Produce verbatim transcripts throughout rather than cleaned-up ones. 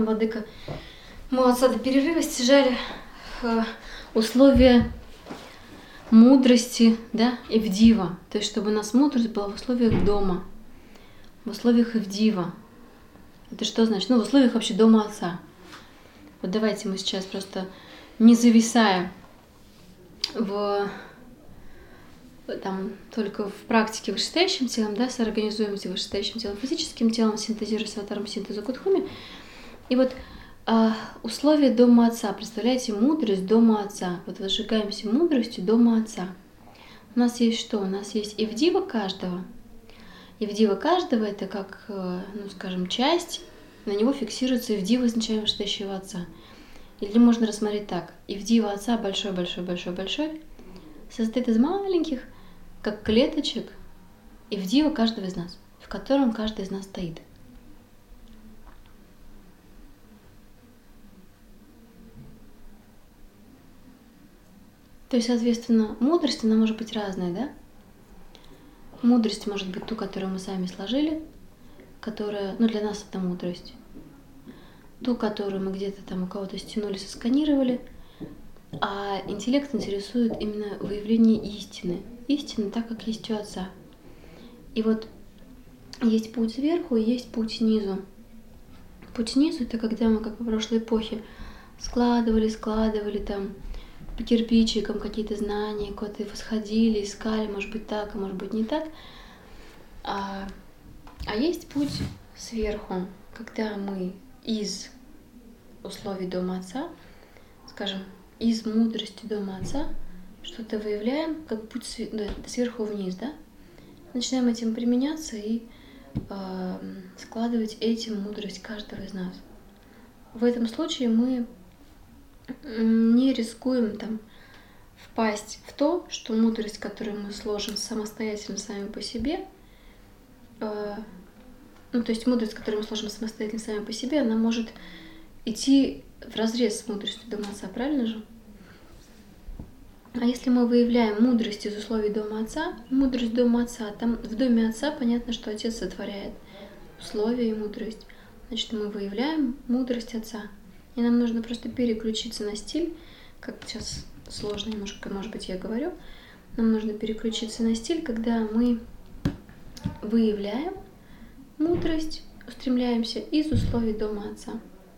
владыка, мы от сада перерыва стяжали условия мудрости, да, Ивдива. То есть, чтобы у нас мудрость была в условиях дома, в условиях Ивдива. Это что значит? Ну, в условиях вообще дома отца. Вот давайте мы сейчас просто не зависаем в, там, только в практике вышестоящим телом, да, соорганизуемся вышестоящим телом, физическим телом, синтезируя с аватаром синтеза Кудхуми. И вот э, условия дома отца. Представляете, мудрость дома отца. Вот возжигаемся мудростью дома отца. У нас есть что? У нас есть Ивдива каждого. Ивдива каждого — это как, э, ну, скажем, часть, на него фиксируется Ивдива изначально вышестоящего отца. Или можно рассмотреть так. Ивдива отца большой-большой-большой-большой состоит из маленьких, как клеточек, Ивдива каждого из нас, в котором каждый из нас стоит. То есть, соответственно, мудрость, она может быть разная, да? Мудрость может быть ту, которую мы сами сложили, которая, ну, для нас это мудрость. Ту, которую мы где-то там у кого-то стянули, сосканировали. А интеллект интересует именно выявление истины. Истины так, как есть у отца. И вот есть путь сверху и есть путь снизу. Путь снизу — это когда мы, как в прошлой эпохе, складывали, складывали там по кирпичикам какие-то знания, куда-то восходили, искали, может быть так, а может быть не так. А, а есть путь сверху, когда мы из условий дома отца, скажем, из мудрости дома отца что-то выявляем, как путь сверху вниз, да? Начинаем этим применяться и э, складывать этим мудрость каждого из нас. В этом случае мы не рискуем там впасть в то, что мудрость, которую мы сложим самостоятельно сами по себе, э, ну, то есть мудрость, которую мы сложим самостоятельно сами по себе, она может идти вразрез с мудростью дома отца, правильно же? А если мы выявляем мудрость из условий дома отца, мудрость дома отца, там в доме отца понятно, что отец сотворяет условия и мудрость. Значит, мы выявляем мудрость отца. И нам нужно просто переключиться на стиль, как сейчас сложно немножко, может быть, я говорю. Нам нужно переключиться на стиль, когда мы выявляем мудрость, устремляемся из условий дома отца.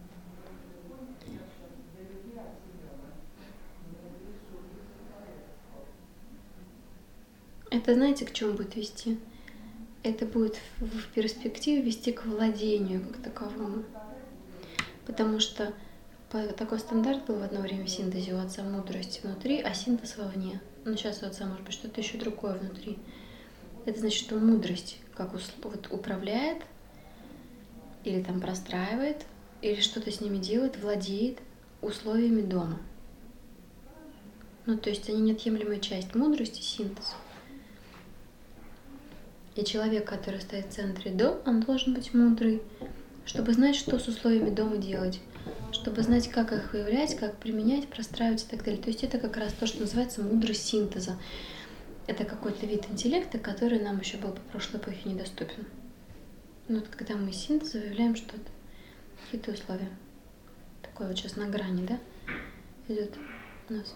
Это знаете, к чему будет вести? Это будет в перспективе вести к владению как таковому. Потому что такой стандарт был в одно время в синтезе у отца мудрости внутри, а синтез вовне. Но сейчас у отца может быть что-то еще другое внутри. Это значит, что мудрость как вот управляет, или там простраивает, или что-то с ними делает, владеет условиями дома. Ну, то есть они неотъемлемая часть мудрости, синтез. И человек, который стоит в центре дома, он должен быть мудрый, чтобы знать, что с условиями дома делать, чтобы знать, как их выявлять, как применять, простраивать и так далее. То есть это как раз то, что называется мудрость синтеза. Это какой-то вид интеллекта, который нам еще был по прошлой эпохе недоступен. Ну, вот когда мы из синтеза выявляем что-то, какие-то условия. Такое вот сейчас на грани, да, идет у нас.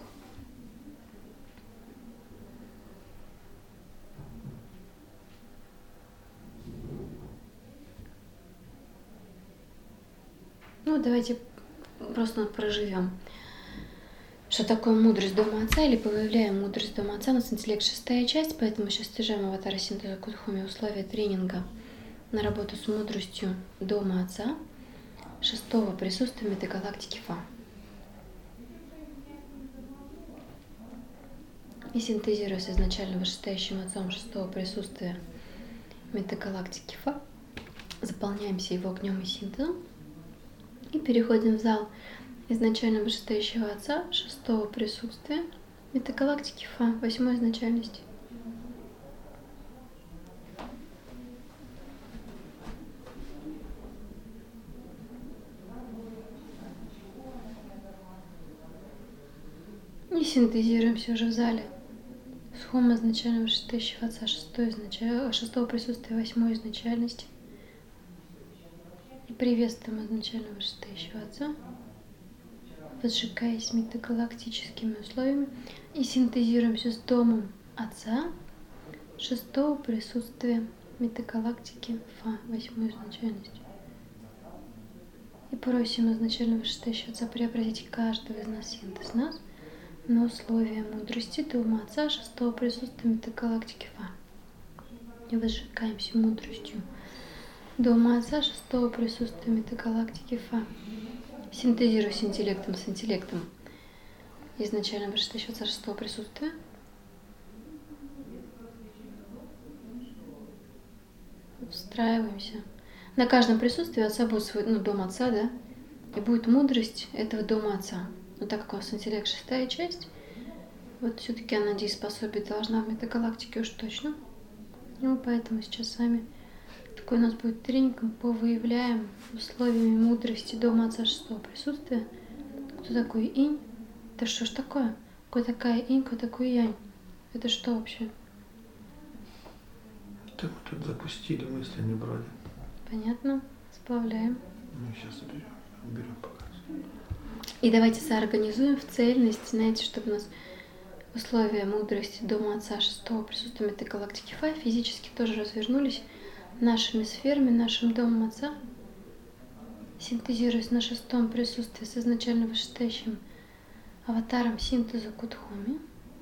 Ну, давайте просто проживем. Что такое мудрость дома отца, или повыявляем мудрость дома отца. У нас интеллект шестая часть, поэтому сейчас стяжаем аватара синтеза Кудхуми, условия тренинга на работу с мудростью дома отца, шестого присутствия метагалактики Фа. И синтезируя с изначально вышестоящим отцом шестого присутствия метагалактики Фа, заполняемся его огнем и синтезом. И переходим в зал изначально вышестоящего отца, шестого присутствия, метагалактики Фа, восьмой изначальности. И синтезируемся уже в зале с Хом изначально вышестоящего отца, шестого, изнач... шестого присутствия, восьмой изначальности. И приветствуем изначально вышестоящего Отца, возжигаясь метагалактическими условиями и синтезируемся с Домом Отца шестого присутствия метагалактики Фа, восьмой изначальности. И просим изначально вышестоящего Отца преобразить каждого из нас, синтез нас, на условия мудрости Дома Отца шестого присутствия метагалактики Фа. И возжигаемся мудростью Дома Отца шестого присутствия метагалактики Фа. Синтезируясь интеллектом с интеллектом изначально вышестоящего Отца шестого присутствия. Встраиваемся. На каждом присутствии Отца будет свой, ну, Дом Отца, да, и будет мудрость этого Дома Отца. Но так как у нас интеллект шестая часть, вот все-таки она дееспособие должна в метагалактике уж точно. Ну, поэтому сейчас с вами такой у нас будет тренинг по выявляем условиями мудрости Дома Отца шестого присутствия. Кто такой инь? Это что ж такое? Кто такая инь, кто такой янь? Это что вообще? Так мы тут запустили мысли, не брали. Понятно. Сплавляем. Ну, сейчас берем, берем пока. И давайте соорганизуем в цельность, знаете, чтобы у нас условия мудрости Дома Отца шестого присутствия метагалактики Фа физически тоже развернулись нашими сферами, нашим Домом Отца, синтезируясь на шестом присутствии с изначально вышестоящим аватаром синтеза Кудхуми.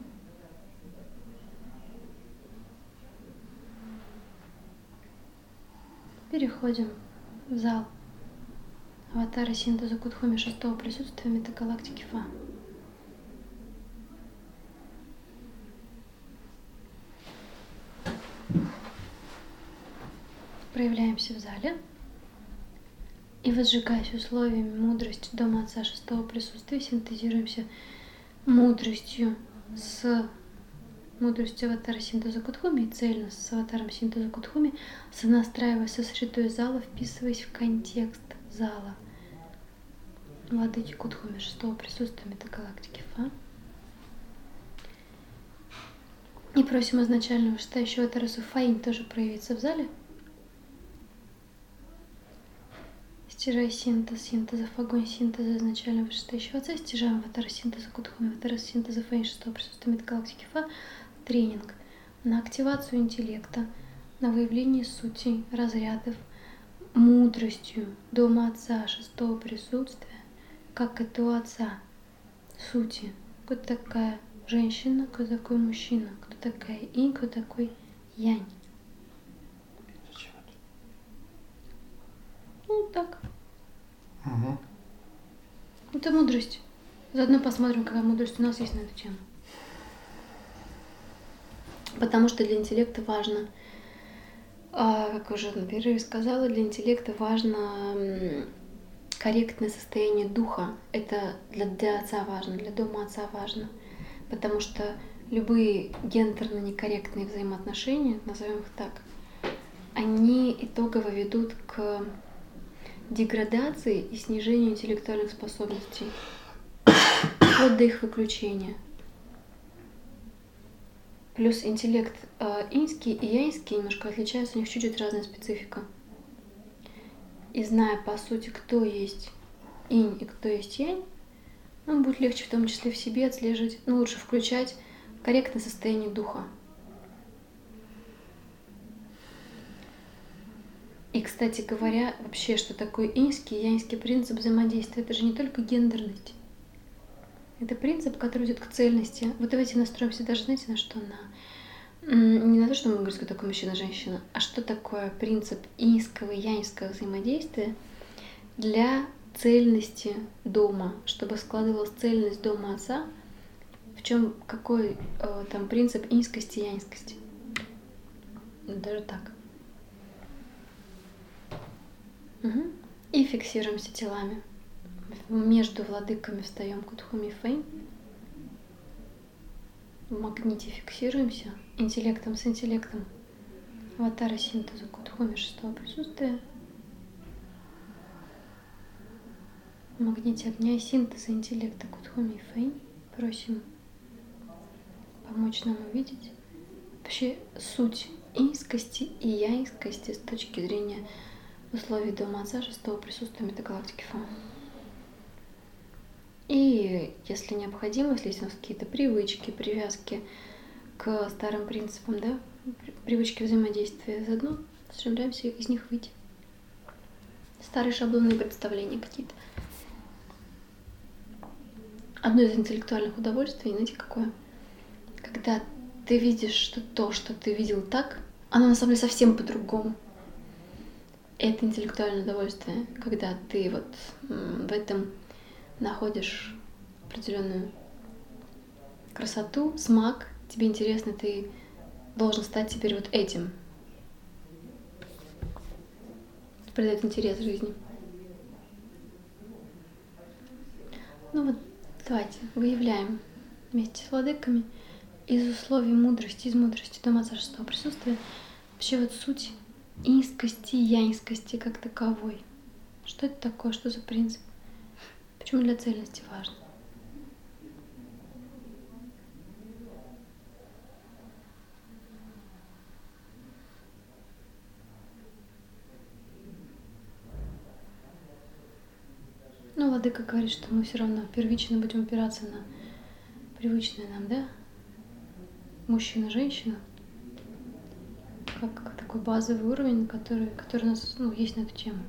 Переходим в зал аватара синтеза Кудхуми шестого присутствия метагалактики Фа. Проявляемся в зале и, возжигаясь условиями мудрости Дома Отца шестого присутствия, синтезируемся мудростью с мудростью аватара синтеза Кудхуми и цельно с аватаром синтеза Кудхуми, сонастраиваясь со средой зала, вписываясь в контекст зала Владыки Кудхуми шестого присутствия метагалактики Фа. И просим изначального вышестоящего Тарасу Фаинь тоже проявиться в зале. Стяжай синтез, синтезов огонь, синтеза изначально вышестоящего Отца, стяжаем аватара синтеза Кудхуми, аватара синтеза Фаинь шестого присутствия метагалактики Фа. Тренинг на активацию интеллекта, на выявление сути, разрядов, мудростью Дома Отца шестого присутствия, как это у Отца, сути, кто такая женщина, кто такой мужчина, кто такая инь, кто такой янь. Зачем это? Ну так. Угу. Это мудрость. Заодно посмотрим, какая мудрость у нас есть на эту тему. Потому что для интеллекта важно, как уже на перерыве сказала, для интеллекта важно корректное состояние духа. Это для, для Отца важно, для Дома Отца важно. Потому что любые гендерно некорректные взаимоотношения, назовем их так, они итогово ведут к деградации и снижению интеллектуальных способностей, вплоть до их выключения. Плюс интеллект э, иньский и яньский немножко отличаются, у них чуть-чуть разная специфика. И зная по сути, кто есть инь и кто есть янь, нам будет легче в том числе в себе отслеживать, ну лучше включать корректное состояние духа. И, кстати говоря, вообще, что такое иньский и яньский принцип взаимодействия, это же не только гендерность. Это принцип, который идет к цельности. Вот давайте настроимся даже, знаете, на что? На... Не на то, что мы говорим, что такое мужчина-женщина, а что такое принцип иньского и яньского взаимодействия для цельности дома, чтобы складывалась цельность Дома Отца, в чем какой э, там принцип иньскости и яньскости. Даже так. Угу. И фиксируемся телами. Между владыками встаем Кудхуми и Фэйн. В магните фиксируемся интеллектом с интеллектом. Аватара синтеза Кудхуми шестого присутствия. В магните огня и синтеза интеллекта Кудхуми и Фэйн. Просим помочь нам увидеть вообще суть иньскости и яньскости с точки зрения в условии Дома Отца шестого присутствия метагалактики Фа. И если необходимо, если есть у нас какие-то привычки, привязки к старым принципам, да, привычки взаимодействия заодно, стремляемся из них выйти. Старые шаблонные представления какие-то. Одно из интеллектуальных удовольствий, знаете, какое? Когда ты видишь, что то, что ты видел так, оно на самом деле совсем по-другому. Это интеллектуальное удовольствие, когда ты вот в этом находишь определенную красоту, смак, тебе интересно, ты должен стать теперь вот этим. Это придает интерес жизни. Ну вот, давайте выявляем вместе с владыками из условий мудрости, из мудрости Дома Отца шестого присутствия вообще вот суть инскости, янскости как таковой. Что это такое, что за принцип? Почему для цельности важно? Ну, владыка говорит, что мы все равно первично будем опираться на привычное нам, да? Мужчина-женщина. Как, как такой базовый уровень, который, который у нас ну, есть на эту тему.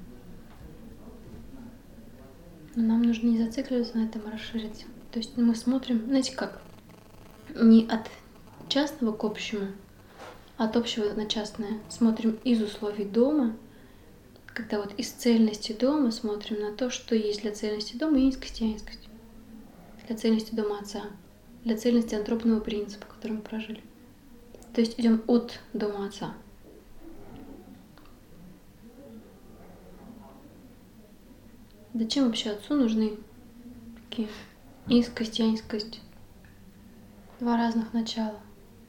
Но нам нужно не зацикливаться на этом, а расширить. То есть мы смотрим, знаете как, не от частного к общему, а от общего на частное. Смотрим из условий дома, когда вот из цельности дома смотрим на то, что есть для цельности дома инскость и янскость. Для цельности Дома Отца, для цельности антропного принципа, который мы прожили. То есть идем от Дома Отца. Зачем вообще Отцу нужны такие инскость, янскость? Два разных начала.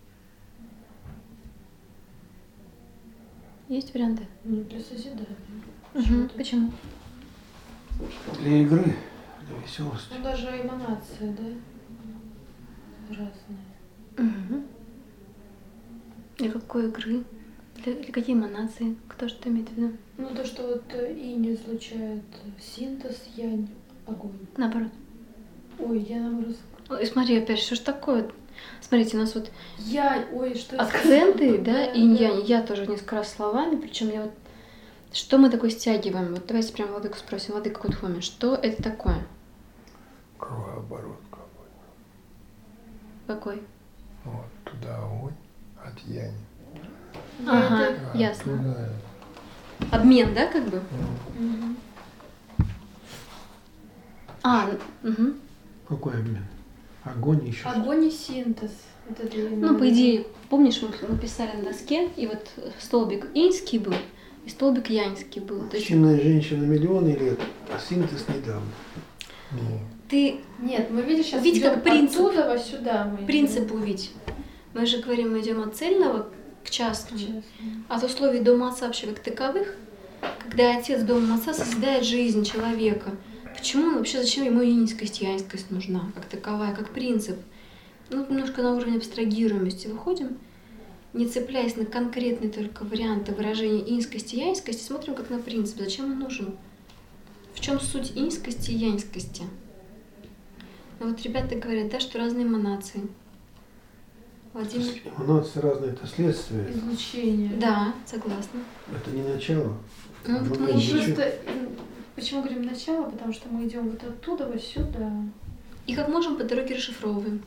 Есть варианты? Ну, для созидания. Угу. Почему? Для игры, для веселости. Ну, даже эманация, да? Разные. Угу. Для какой игры? Для, для какие эманации? Кто что имеет в виду? Ну, то, что вот инь излучает синтез, янь, огонь. Наоборот. Ой, я наоборот. Ой, смотри, опять, что ж такое? Смотрите, у нас вот Я, ой, что я акценты, сказала? да, инь-янь. Я тоже несколько раз словами, причем я вот... Что мы такое стягиваем? Вот давайте прям владыку спросим. Владыка Кудхуми, что это такое? Кругооборот какой. Какой? Вот туда огонь от яни. Ага, это- ясно. Оттуда, Обмен, да, как бы? ну, Мгм. А, угу. Какой обмен? Огонь еще. Огонь и синтез. Вот это я имею Ну, в по виду. идее, помнишь, мы мы писали на доске, и вот столбик иньский был, и столбик яньский был. То есть Мужчина и женщина миллионы лет, а синтез недавно. не, ты Нет, мы видишь, сейчас Видите, как принцип. оттуда во сюда мы идем. принцип увидь. Мы же говорим, мы идем от цельного к частному, Честно. от условий Дома Отца вообще как таковых, когда отец Дома Отца созидает жизнь человека. Почему он вообще, зачем ему иньскость, яньскость нужна, как таковая, как принцип? Ну, немножко на уровень абстрагируемости выходим, не цепляясь на конкретные только варианты выражения иньскости и яньскости, смотрим как на принцип. Зачем он нужен? В чем суть иньскости и яньскости? Ну вот ребята говорят, да, что разные эманации. Владимир? Эманации разные, это следствие. Излучение. Да, согласна. Это не начало. Ну, вот Оно мы Ну, ищем. еще- просто, м, почему говорим начало? Потому что мы идем вот оттуда вот сюда. И как можем по дороге расшифровываем.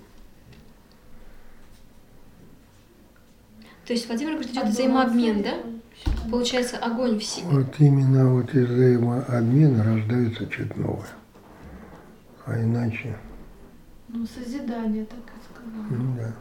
То есть Владимир говорит, идет От взаимообмен, Дома да? Отца сюда. Получается, огонь в себе. вот именно вот из взаимообмена рождается что-то новое. А иначе, Ну, созидание, так и сказала. ну да.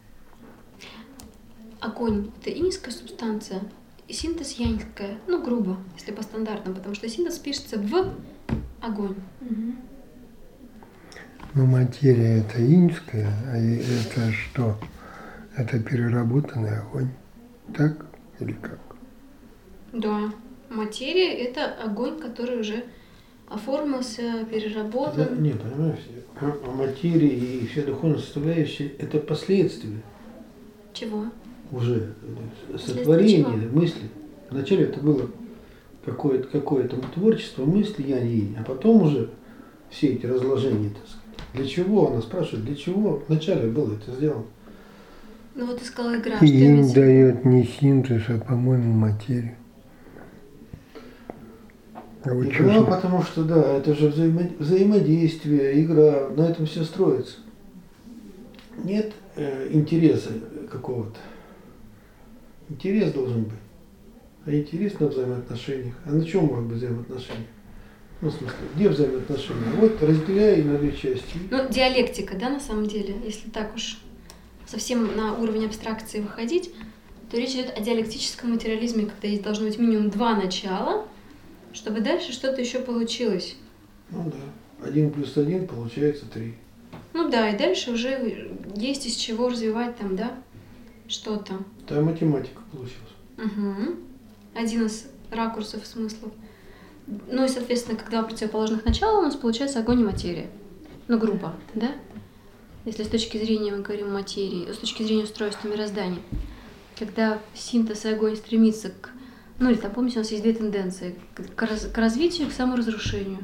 Огонь – это иньская субстанция, и синтез яньская, ну, грубо, если по стандартам, потому что синтез пишется в огонь. Мгм. Но материя это иньская, а и это что? Это переработанный огонь. Так или как? Да, материя – это огонь, который уже оформился, Да, переработан. нет, понимаешь, а материи и все духовные составляющие – это последствия Чего? уже сотворения, чего? мысли. Вначале это было какое-то, какое-то творчество мысли янь и инь, а потом уже все эти разложения, так сказать. Для чего, она спрашивает, для чего вначале было это сделано? Ну вот ты сказала игра, что Инь имеется в виду? дает не синтез, а, по-моему, материю. А вот Игра, чё- потому что, да, это же взаимо- взаимодействие, игра, на этом все строится. Нет э, интереса какого-то. Интерес должен быть. А интерес на взаимоотношениях. А на чем может быть взаимоотношения? Ну, в смысле, где взаимоотношения? Вот разделяй на две части. Ну, диалектика, да, на самом деле, если так уж совсем на уровень абстракции выходить, то речь идет о диалектическом материализме, когда есть должно быть минимум два начала, чтобы дальше что-то еще получилось. Ну да. Один плюс один получается три. Ну да, и дальше уже есть из чего развивать там, да, что-то. Там математика получилась. Угу. Один из ракурсов смыслов. Ну и, соответственно, как два противоположных начала у нас получается огонь и материя. Ну, грубо, да? Если с точки зрения мы говорим материи, с точки зрения устройства мироздания, когда синтез и огонь стремится к... Ну, или там, помните, у нас есть две тенденции. К, раз, к развитию и к саморазрушению.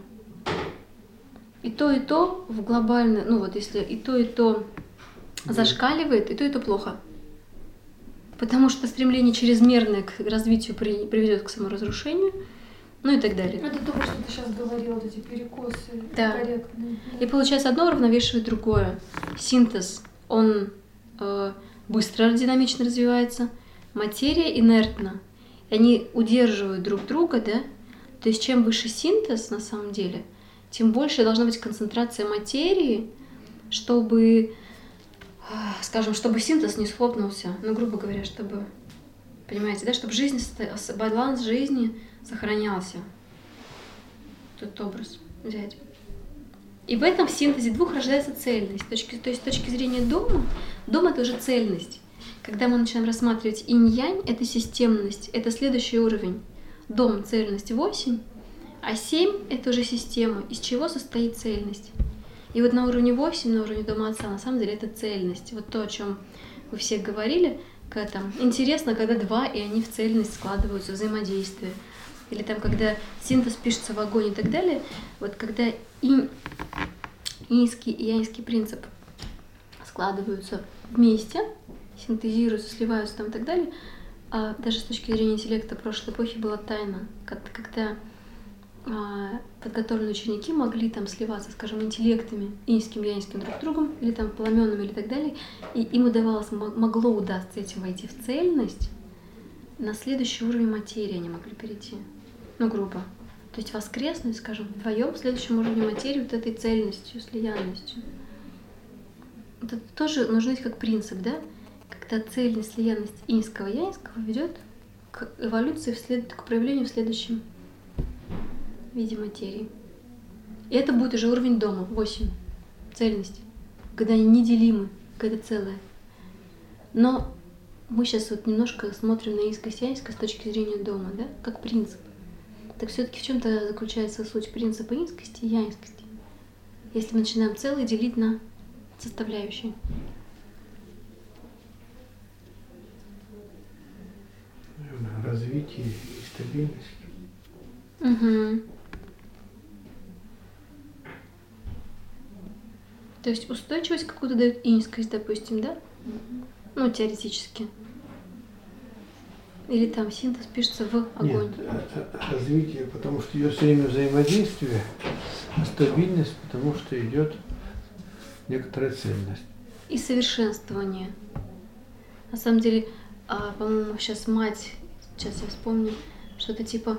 И то, и то в глобально... Ну, вот если и то, и то зашкаливает, и то, и то плохо. Потому что стремление чрезмерное к развитию при, приведет к саморазрушению, ну и так далее. Это то, что ты сейчас говорила, вот эти перекосы Да. корректные. И получается, одно уравновешивает другое. Синтез, он э, быстро, динамично развивается, материя инертна. И они удерживают друг друга, да? То есть чем выше синтез на самом деле, тем больше должна быть концентрация материи, чтобы, э, скажем, чтобы синтез не схлопнулся. Ну, грубо говоря, чтобы, понимаете, да, чтобы жизнь, баланс жизни сохранялся. Тут образ взять. И в этом синтезе двух рождается цельность. С точки, то есть с точки зрения дома, дом — это уже цельность. Когда мы начинаем рассматривать инь-янь, это системность, это следующий уровень. Дом — цельность восемь, а семь — это уже система, из чего состоит цельность. И вот на уровне восемь, на уровне дома отца, на самом деле это цельность. Вот то, о чем вы все говорили, когда там интересно, когда два, и они в цельность складываются, взаимодействие. Или там, когда синтез пишется в огонь и так далее, вот когда инь, иньский и яньский принцип складываются вместе, синтезируются, сливаются там и так далее, а даже с точки зрения интеллекта прошлой эпохи была тайна, когда а, подготовленные ученики могли там сливаться, скажем, интеллектами иньским и яньским друг с другом, или там пламенными или так далее, и им удавалось, могло удастся этим войти в цельность, на следующий уровень материи они могли перейти. Ну, грубо. То есть воскреснуть, скажем, вдвоем в следующем уровне материи вот этой цельностью, слиянностью. Это тоже нужно быть как принцип, да? Когда цельность, слиянность иньского и яньского ведет к эволюции, вслед, к проявлению в следующем виде материи. И это будет уже уровень дома, восемь. Цельность. Когда они неделимы, когда целое. Но мы сейчас вот немножко смотрим на иньскость и яньскость с точки зрения дома, да, как принцип. Так все-таки в чем-то заключается суть принципа иньскости и яньскости. Если мы начинаем целое делить на составляющие. Развитие и стабильность. Угу. То есть устойчивость какую-то дает иньскость, допустим, да? Ну, теоретически. Или там синтез пишется в огонь. Нет, развитие, потому что идет все время взаимодействие, а стабильность, потому что идет некоторая цельность. И совершенствование. На самом деле, а, по-моему, сейчас мать, сейчас я вспомню, что-то типа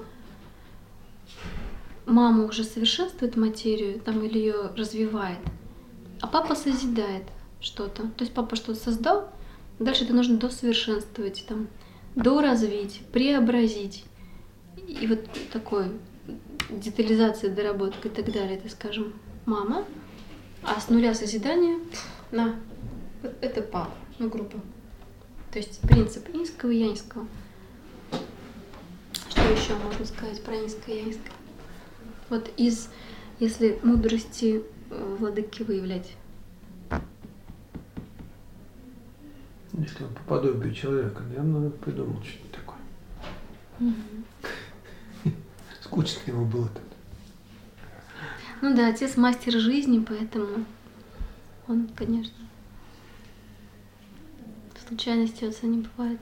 мама уже совершенствует материю, там, или ее развивает, а папа созидает что-то. То есть папа что-то создал, дальше это нужно досовершенствовать, там, доразвить, преобразить. И вот такой детализация, доработка и так далее, это, скажем, мама. А с нуля созидания на вот это папа, ну, грубо. То есть принцип иньского и яньского. Что еще можно сказать про иньское и яньское? Вот из, если мудрости э, владыки выявлять. Если он по подобию человека, я наверное, придумал что-то такое. Угу. Скучно ему было тут. Ну да, отец мастер жизни, поэтому он, конечно, случайности у отца не бывает.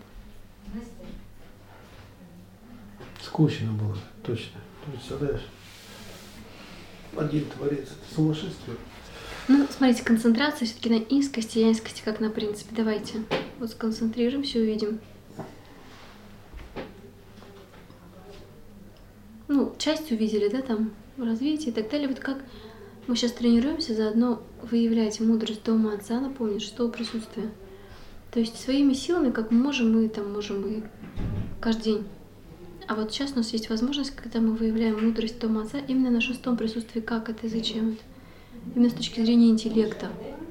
Скучно было, точно. Ты представляешь? Один творец, это сумасшествие. Ну, смотрите, концентрация все-таки на инскости, янскости, как на принципе. Давайте вот сконцентрируемся и увидим. Ну, часть увидели, да, там, развитие и так далее. Вот как мы сейчас тренируемся, заодно выявлять мудрость дома отца, напомнить, шестого присутствия. То есть своими силами, как мы можем, мы там можем и каждый день. А вот сейчас у нас есть возможность, когда мы выявляем мудрость дома отца именно на шестом присутствии. Как это и зачем это? Именно с точки зрения интеллекта.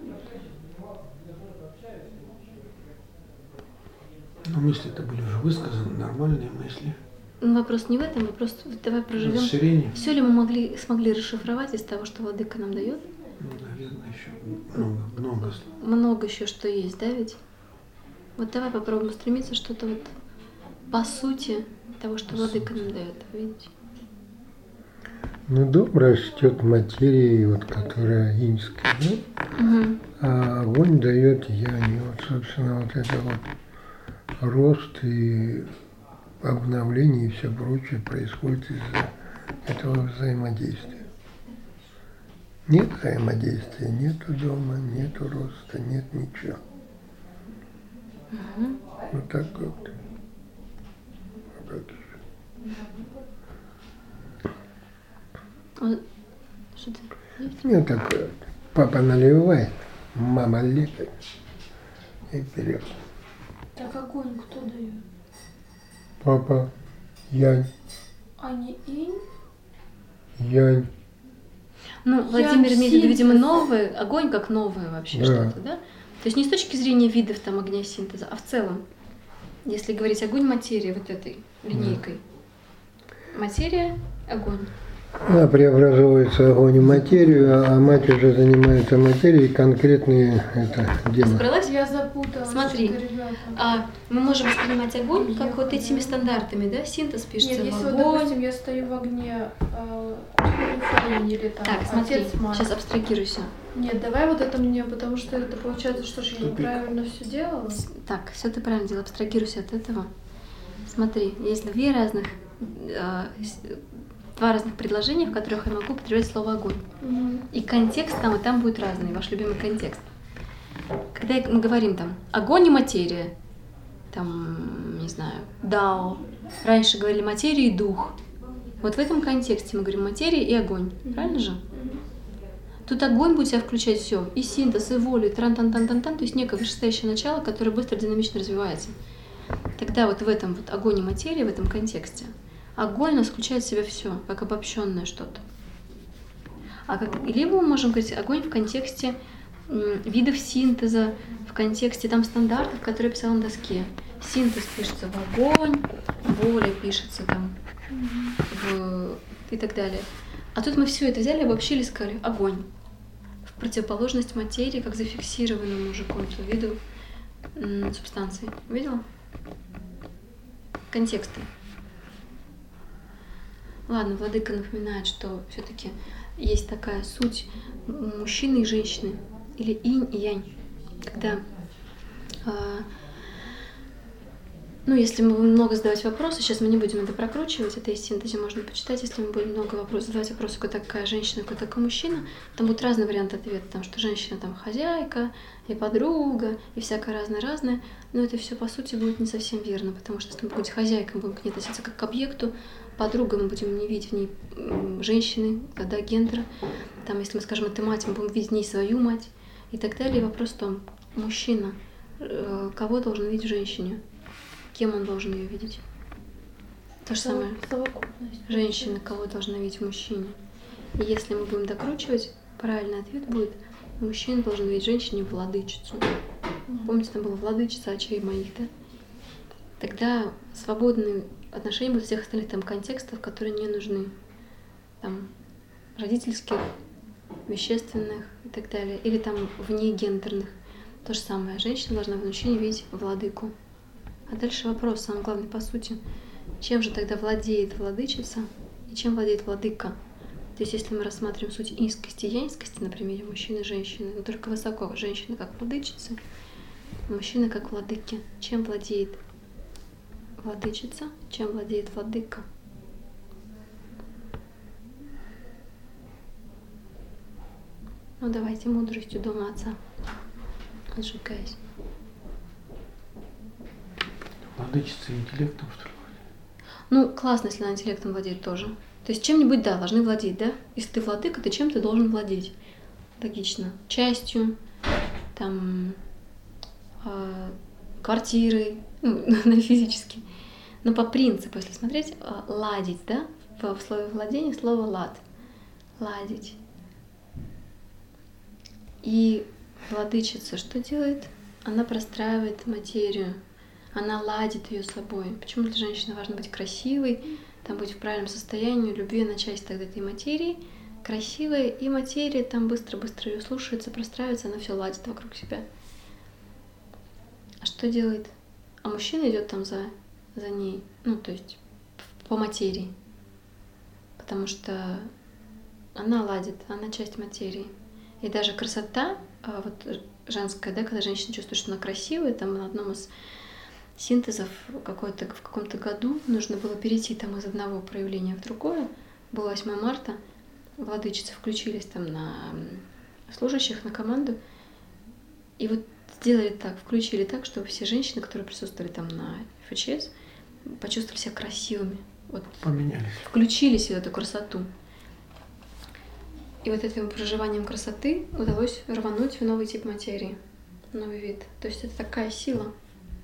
Но мысли-то были уже высказаны, нормальные мысли. Но вопрос не в этом, вопрос давай проживем. Расширение. Все ли мы могли, смогли расшифровать из того, что Владыка нам дает? Ну, наверное, еще много, много. Много еще что есть, да, ведь? Вот давай попробуем устремиться что-то вот по сути того, что По Владыка сути. нам дает, видите? Ну, дом растет материей, вот, которая иньская, да? Угу. А огонь дает янь. И вот, собственно, вот это вот рост и обновление и все прочее происходит из-за этого взаимодействия. Нет взаимодействия, нету дома, нету роста, нет ничего. Угу. Вот так как-то. А как еще? Вот. Что-то есть? Ну, такое. Папа наливает, мама лепит и вперед. Так огонь кто дает? Папа, янь, А не инь? Ну, янь. Ну, Владимир Я имеет в виду, видимо, синтез. новый, огонь как новое вообще Да. что-то, да? То есть не с точки зрения видов там огня синтеза, а в целом. Если говорить огонь материи вот этой линейкой. Материя, огонь. Она преобразовывается огонь в материю, а мать уже занимается материей, конкретные это дело. Собралась? Я запуталась. Смотри. что-то, ребята. А мы можем воспринимать огонь как Я вот этими поняла. стандартами, да? Синтез пишется Нет, в если вот, огонь. допустим, я стою в огне э, Фаини или там Так, смотри, отец мать. сейчас абстрагируйся. Нет, давай вот это мне, потому что это получается, что ж я Тупик. неправильно все делала. Так, все ты правильно делал, абстрагируйся от этого. Смотри, есть две разных, э, с- два разных предложения, в которых я могу употреблять слово огонь. Мгм. И контекст там и там будет разный, ваш любимый контекст. Когда мы говорим там огонь и материя, там, не знаю, дао, раньше говорили материя и дух. Вот в этом контексте мы говорим материя и огонь, правильно же? Тут огонь будет себя включать все, и синтез, и волю, и тран-тан-тан-тан-тан, то есть некое вышестоящее начало, которое быстро динамично развивается. Тогда вот в этом вот огонь и материя, в этом контексте, огонь у нас включает в себя все, как обобщенное что-то. А как, либо мы можем говорить огонь в контексте м, видов синтеза, в контексте там стандартов, которые я писала на доске. Синтез пишется в огонь, воля пишется там в... и так далее. А тут мы все это взяли, обобщили и сказали огонь. В противоположность материи, как зафиксированному уже какому-то виду м, субстанции. Видела? Контексты. Ладно, Владыка напоминает, что все-таки есть такая суть мужчины и женщины, или инь и янь. Когда, а, ну, если мы будем много задавать вопросы, сейчас мы не будем это прокручивать, это из синтезе можно почитать, если мы будем много вопросов задавать вопросы, кто такая женщина, кто такой мужчина, там будут разные варианты ответа, потому что женщина там хозяйка, и подруга, и всякое разное-разное, но это все по сути будет не совсем верно, потому что если мы будем хозяйкой, мы будем к ней относиться как к объекту, подругой мы будем не видеть в ней м, женщины, тогда гендера, там, если мы скажем, это мать, мы будем видеть в ней свою мать, и так далее. И вопрос в том, мужчина, э, кого должен видеть в женщине? Кем он должен ее видеть? То же самое. Совокупность. Женщина, кого должна видеть в мужчине? И если мы будем докручивать, правильный ответ будет, мужчина должен видеть в женщине владычицу. Помните, там была владычица очей моих, да? Тогда свободные отношения будут всех остальных там контекстов, которые не нужны. Там родительских, вещественных и так далее. Или там вне гендерных. То же самое. Женщина должна в мужчине видеть владыку. А дальше вопрос, самый главный по сути. Чем же тогда владеет владычица и чем владеет владыка. То есть если мы рассматриваем суть иньскости и яньскости на примере мужчины и женщины, но только высоко, женщина как владычица, мужчина как владыки, чем владеет владычица, чем владеет владыка. Ну давайте мудростью дома отца, отжигаясь. Владычица интеллектом, что ли? Ну, классно, если она интеллектом владеет тоже. То есть чем-нибудь, да, должны владеть, да? Если ты владыка, ты чем-то должен владеть. Логично. Частью, там, э, квартирой, ну, физически. Но по принципу, если смотреть, э, ладить, да? В, в слове владения слово лад. Ладить. И владычица что делает? Она простраивает материю. Она ладит ее собой. Почему для женщины важно быть красивой, там быть в правильном состоянии, любви, она часть тогда этой материи, красивая, и материя там быстро-быстро ее слушается, простраивается, она все ладит вокруг себя. А что делает? А мужчина идет там за, за ней, ну, то есть по материи, потому что она ладит, она часть материи. И даже красота, вот женская, да, когда женщина чувствует, что она красивая, там на одном из синтезов какой-то, в каком-то году нужно было перейти там из одного проявления в другое. Было восьмое марта, владычицы включились там на служащих, на команду. И вот сделали так, включили так, чтобы все женщины, которые присутствовали там на эф эч эс, почувствовали себя красивыми. Вот Поменялись. Включились в эту красоту. И вот этим проживанием красоты удалось рвануть в новый тип материи, новый вид. То есть это такая сила.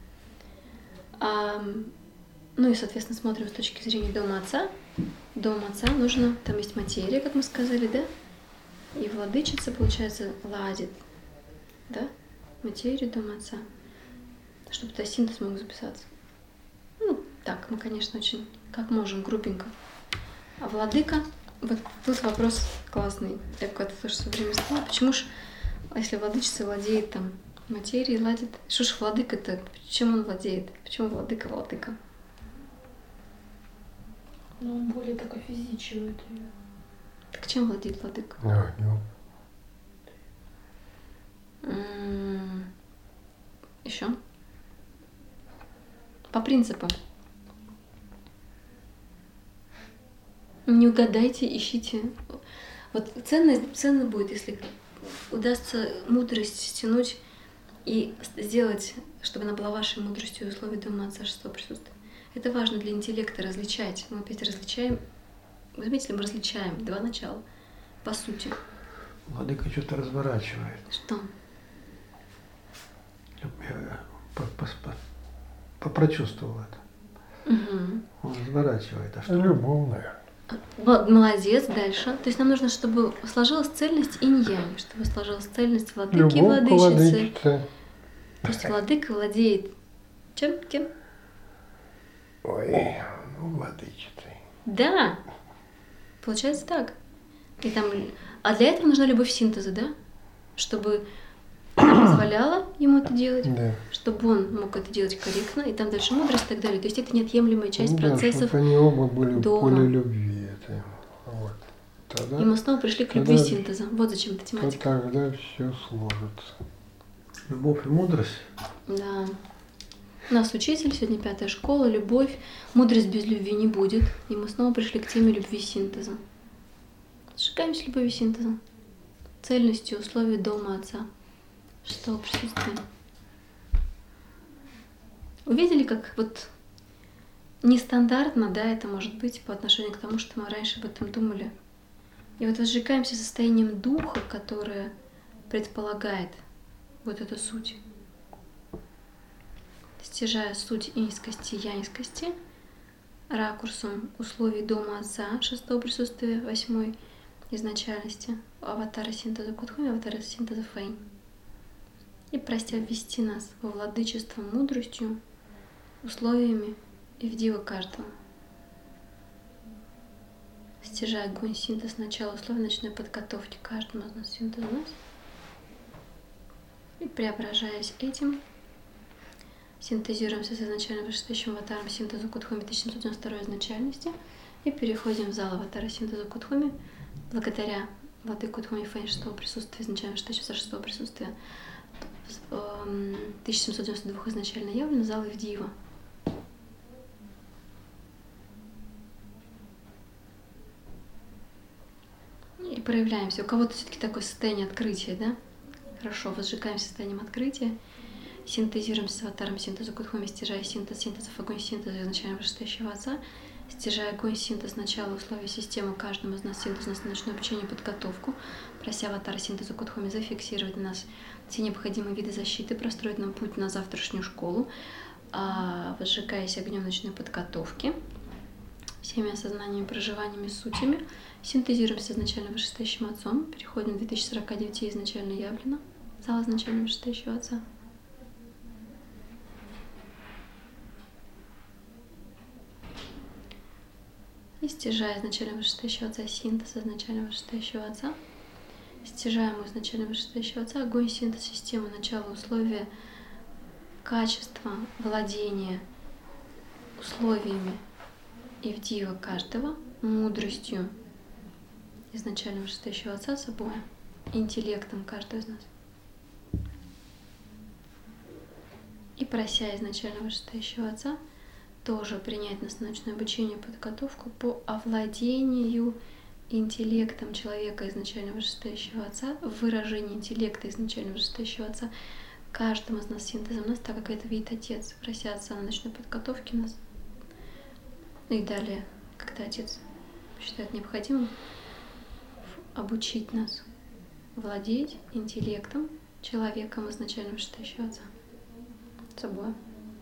А, ну и, соответственно, смотрим с точки зрения дома отца. Дом отца нужно, там есть материя, как мы сказали, да? И владычица, получается, ладит, да? Материю дома отца, чтобы туда синтез мог записаться. Ну, так, мы, конечно, очень, как можем, грубенько. А владыка, вот тут вопрос классный. Я когда-то тоже в свое время сказала, почему ж, если владычица владеет там материи, ладит, что ж владыка-то, чем он владеет? Почему владыка владыка? Ну, он более так офизичивает ее. Так чем владеет владыка? Огнем. М-м- Еще? По принципу. Не угадайте, ищите. Вот ценно, ценно будет, если удастся мудрость стянуть и сделать, чтобы она была вашей мудростью в условии дома отца шестого присутствия. Это важно для интеллекта различать. Мы опять различаем. Вы заметили, мы различаем два начала, по сути. Владыка что-то разворачивает. Что? Я по- по- по- попрочувствовал это. Угу. Он разворачивает. А что? Любовная. Вот, молодец, дальше. То есть нам нужно, чтобы сложилась цельность инь-янь, чтобы сложилась цельность владыки и Любовь к владычицы. владычице. То есть владыка владеет чем? Кем? Ой, ну, владычицей. Да. Получается так. И там... А для этого нужна любовь синтеза, да? Чтобы она позволяла ему это делать, Да. чтобы он мог это делать корректно, и там дальше мудрость и так далее. То есть это неотъемлемая часть Ну да, процессов. чтобы они оба были в дома. поле любви. Это. Вот. Тогда, И мы снова пришли к любви тогда- синтеза. Вот зачем эта то тематика. тогда все сложится. Любовь и мудрость. Да. У нас учитель, сегодня пятая школа, любовь. Мудрость без любви не будет. И мы снова пришли к теме любви синтеза. Сжигаемся любовью синтеза. Цельностью условий дома отца. Шестого присутствия. Увидели, как вот нестандартно, да, это может быть по отношению к тому, что мы раньше об этом думали. И вот возжигаемся состоянием духа, которое предполагает вот эту суть. Стяжая суть иньскости и яньскости, ракурсом условий дома отца, шестого присутствия, восьмой изначальности, аватара синтеза Кудхуми, аватара синтеза Фэнь. И простя ввести нас во владычество мудростью, условиями и в диво каждого. Стяжая огонь синтез начала условий ночной подготовки каждому из нас синтеза нас. И преображаясь этим, синтезируемся с изначально вышестоящим аватаром синтеза Кудхуми тысяча семьсот девяносто второй изначальности И переходим в зал аватара Синтеза Кудхуми. Благодаря Владыке Кудхуми Фэнь шестого присутствия, изначально шестого шестого присутствия, тысяча семьсот девяносто два изначально явлено, зал Ивдиева. И проявляемся. У кого-то все-таки такое состояние открытия, да? Хорошо, возжигаем состоянием открытия, синтезируемся с аватаром синтеза Кудхуми, стяжая синтез, синтезов огонь синтеза изначально вышестоящего Отца, стяжая огонь синтез начала условий системы каждому из нас синтез на ночное обучение и подготовку, прося аватара синтеза Кудхуми зафиксировать на нас все необходимые виды защиты, простроить нам путь на завтрашнюю школу, возжигаясь огнем ночной подготовки, всеми осознаниями, проживаниями, сутями, синтезируемся изначально вышестоящим Отцом, переходим в две тысячи сорок девять изначально явлено, зал изначально вышестоящего Отца. И стяжая изначально вышестоящего Отца синтез изначально вышестоящего Отца, стяжаем изначально вышестоящего Отца огонь синтез системы начала условия качества владения условиями Ивдиева каждого, мудростью изначально вышестоящего Отца собой, интеллектом каждого из нас. И прося изначально вышестоящего Отца тоже принять нас на ночное обучение и подготовку по овладению интеллектом человека изначально вышестоящего Отца, выражение интеллекта изначально вышестоящего Отца каждым из нас синтезом нас, так как это видит Отец, прося Отца на ночной подготовке нас. И далее, когда Отец считает необходимым обучить нас владеть интеллектом человеком изначально вышестоящего Отца собой.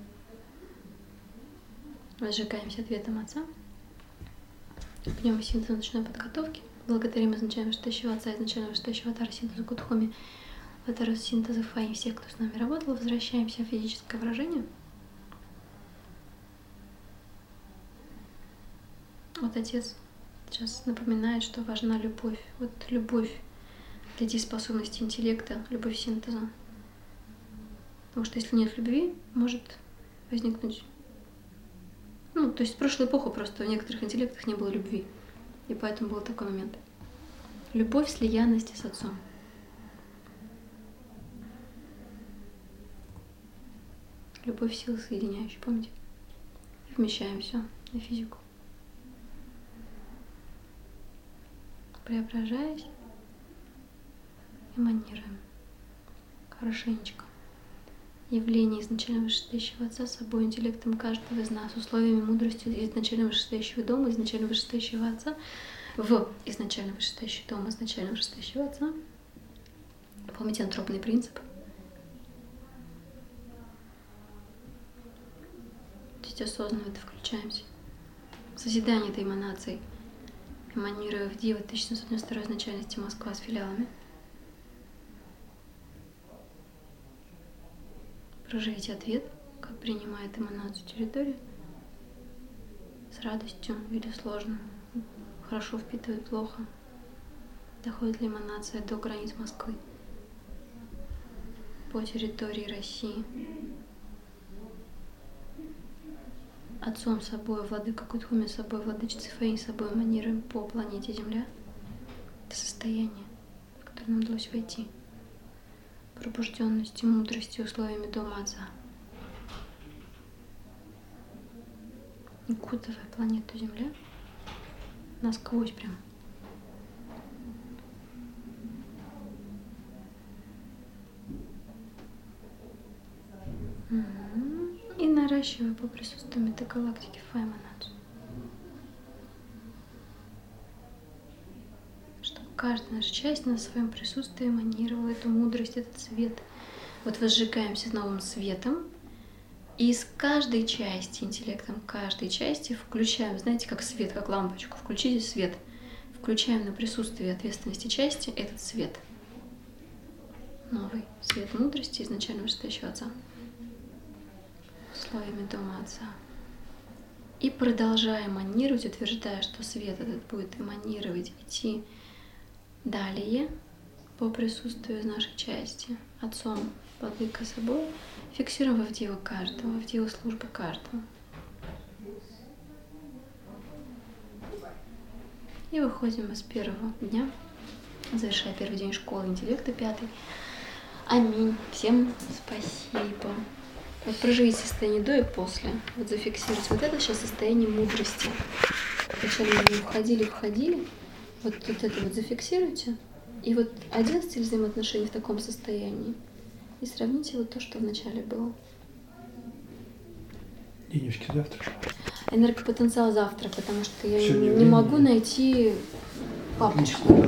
Возжигаемся ответом Отца. Пнем синтез ночной подготовки. Благодарим изначально вышестоящего Отца, изначально вышестоящего аватара синтеза Кудхуми, аватара синтеза Фэнь, всех, кто с нами работал. Возвращаемся в физическое выражение. Вот Отец сейчас напоминает, что важна любовь. Вот любовь для дееспособности интеллекта, любовь синтеза. Потому что если нет любви, может возникнуть... Ну, то есть в прошлую эпоху просто в некоторых интеллектах не было любви. И поэтому был такой момент. Любовь слиянности с Отцом. Любовь силы соединяющая, помните? Вмещаем все на физику. Преображаясь, эманируем хорошенечко явление изначально вышестоящего Отца собой, интеллектом каждого из нас, условиями мудрости изначально вышестоящего дома, изначально вышестоящего Отца, в изначально вышестоящий дом, изначально вышестоящего Отца. Помните антропный принцип? То есть осознанно в это включаемся. Созидание этой эманации, эманируя в Дива тысяча семьсот девяносто второй изначальности Москва с филиалами. Проживите ответ, как принимает эманацию территория, с радостью или сложно, хорошо впитывает, плохо, доходит ли эманация до границ Москвы, по территории России. Отцом собой, владыка Кудхуми собой, владычицей Фэнь собой эманируем по планете Земля. Это состояние, в которое нам удалось войти. Пробужденностью, мудростью, условиями дома Отца. Укутывая планету Земля насквозь прям. Угу. И наращивая по присутствию метагалактики Файманадж. Каждая наша часть на своем присутствии эманировала эту мудрость, этот свет. Вот возжигаемся новым светом, и из каждой части, интеллектом каждой части включаем, знаете, как свет, как лампочку, включите свет, включаем на присутствие ответственности части этот свет. Новый свет мудрости изначально вышестоящего Отца. Слоями дома Отца. И продолжаем эманировать, утверждая, что свет этот будет эманировать, идти далее по присутствию нашей части, Отцом, Владыкой собой, фиксируем в Дива каждого, в Дива службы каждого. И выходим с первого дня, завершая первый день школы интеллекта, пятый. Аминь. Всем спасибо. Вот проживите состояние до и после. Вот зафиксируйте. Вот это сейчас состояние мудрости. Вначале мы входили, входили. Вот, вот это вот зафиксируйте. И вот один стиль взаимоотношений в таком состоянии. И сравните вот то, что вначале было. Денежки завтра. Энергопотенциал завтра, потому что я Сегодня не времени могу нет. найти папочку.